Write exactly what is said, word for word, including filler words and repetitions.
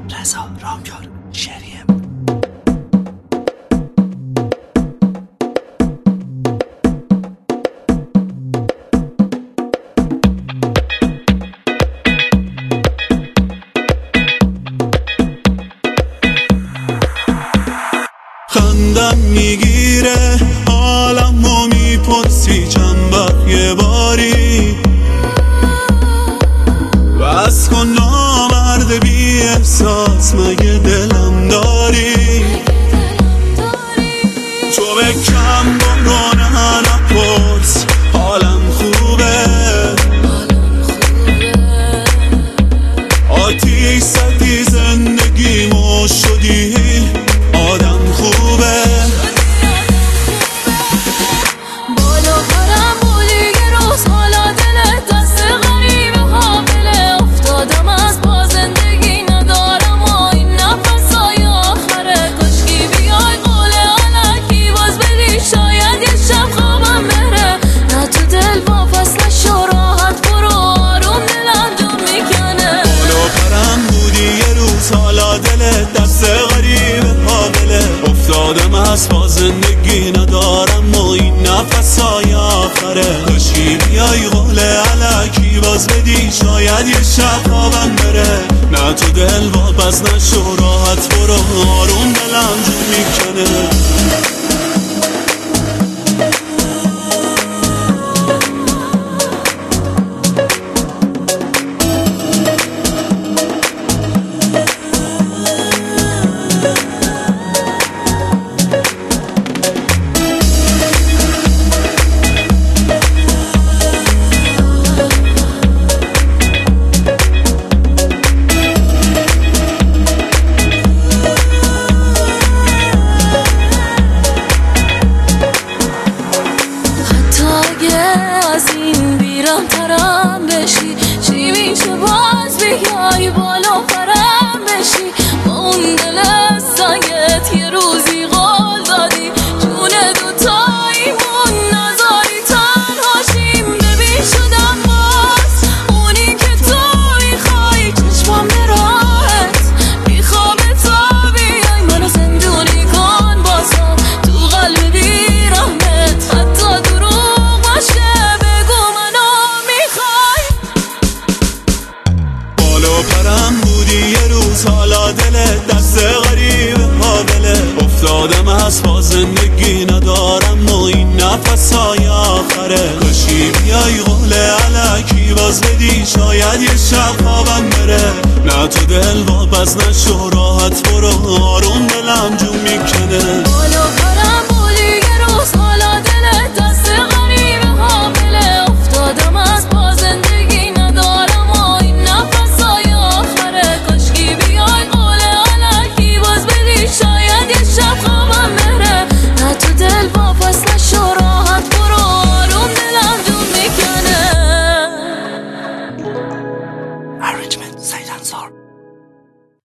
رضا راهکار شریم. خندم میگیره حالمو میپرسی چند وقت یه باری، بس کن نامرد بی احساس مگه دلم داری؟ تو به کم برو نه نپرس حالم خوبه، آتیش زدی زندگیمو شدی آدم خوبه. بالا پرم بودی یه روز حالا دلت دست غریبه حامله، افتادم از پا زندگی ندارم و این نفسای آخره، کشکی بیای قول علکی باز بدی شاید یه شب خوابم بره، نه تو دل واپس نشو راحت برو آروم دلم جون میکنه. بالا پرم بودی یه روز حالا دلت دست غریبه حامله، افتادم از پا زندگی ندارم و این نفسای آخره، کاشکی بیای قول علکی باز بدی شاید یه شب خوابم بره، نه تو دل واپس نشو راحت برو آروم دلم جون میکنه. از این بیرم ترم بشی چی میشه باز بیای بالا پرم بشی، با اون دل سنگت یه روزی قول دادی جون دوتاییمون نذاری تنهاشیم، ببین شدم باز اونی که تو میخوای، چشمام براهت میخوام تا بیای منو زندونی کن بازم تو قلب بیرحمت، حتی دروغ باشه بگو منو میخوای. بالا پرم بودی یه روز حالا دلت دست غریبه حامله، افتادم از پا زندگی ندارم و این نفسای آخره، کاشکی بیای قول علکی باز بدی شاید یه شب خوابم بره، نه تو دل واپس نشو راحت برو آروم دلم جون میکنه.